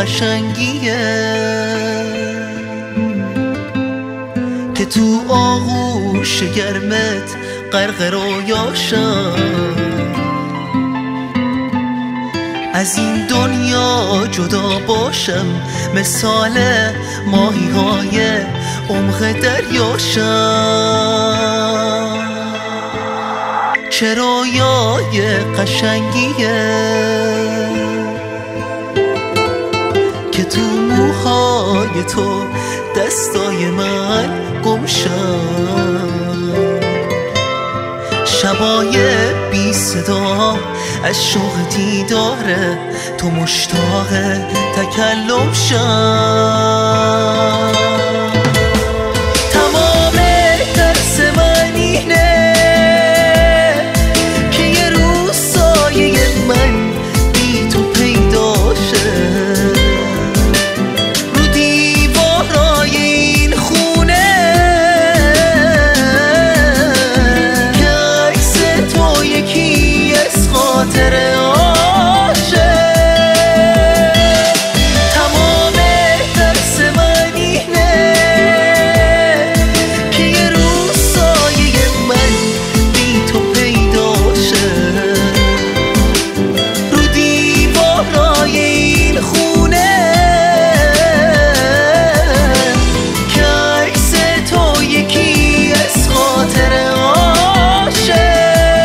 قشنگیه که تو آغوش گرمت غرق رویاشم، از این دنیا جدا باشم مثال ماهی های عمق دریاشم. چه رویای قشنگیه که تو موهای تو دستای من گمشم، شبای بی صدا از شوق دیداره تو مشتاق تکلم شم. تمام ترس من اینه که یه روز سایه من بی تو پیدا شه، رو دیوارای این خونه که عکس تو یکی از خاطره آشه. تمام ترس من اینه که یه روز سایه من بی تو پیدا شه، رو دیوارای این خونه که عکس تو یکی از خاطره آشه.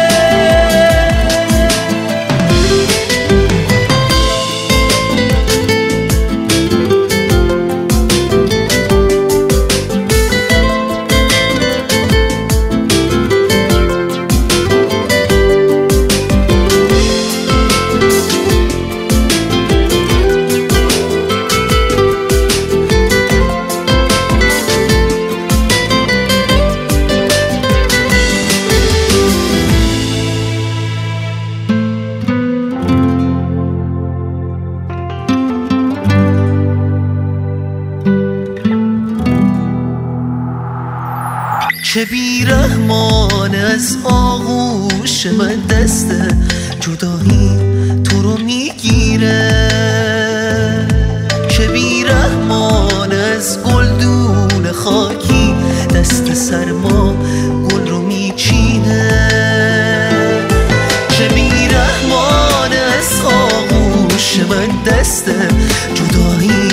چه بیرحمان از آغوش من دست جدایی تو رو میگیره، چه بیرحمان از گلدون خاکی دست سرما گل رو میچینه، چه بیرحمان از آغوش من دست جدایی